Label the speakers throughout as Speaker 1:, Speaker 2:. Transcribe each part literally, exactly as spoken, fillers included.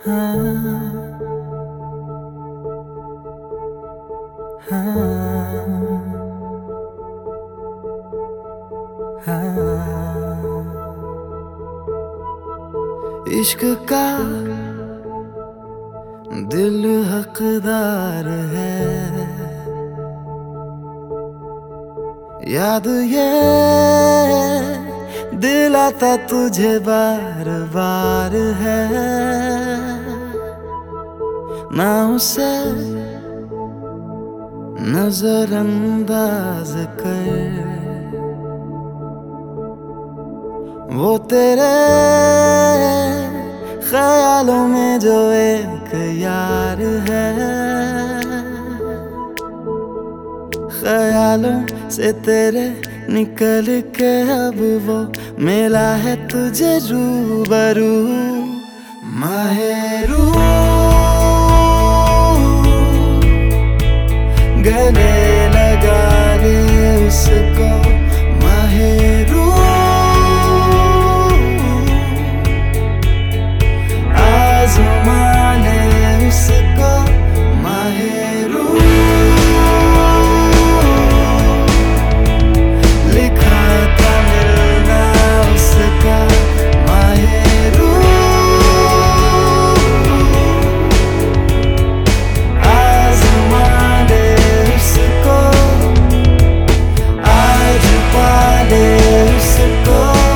Speaker 1: हाँ, हाँ, हाँ। इश्क का दिल हकदार है, याद ये दिलाता तुझे बार बार है। ना उसे नजरअंदाज कर, वो तेरे ख्यालों में जो एक यार है। ख्यालों से तेरे निकल के अब वो मिला है तुझे रूबरू। माहेरू गले लगा ले उसको, माहेरू आज़मा ले उसको, माहेरू लिखा था मिलना उसका, माहेरू आज़मा ले उसको, आज पा ले उसको,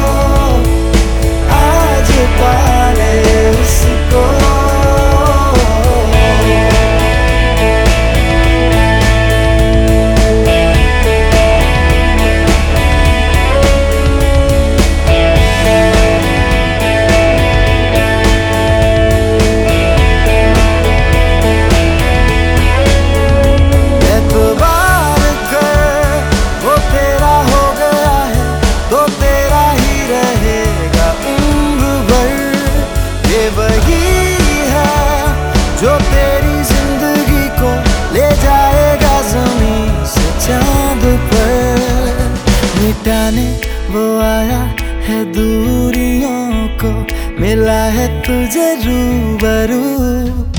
Speaker 1: आज पा ले उसको। एतबार कर वो तेरा हो गया है तो तेरा ही रहेगा उम्र भर। ये वही है जो तेरी जिंदगी को ले जाएगा ज़मीन से चांद पर। मिटाने वो आया है दूरियों को, मिला है तुझे रूबरू।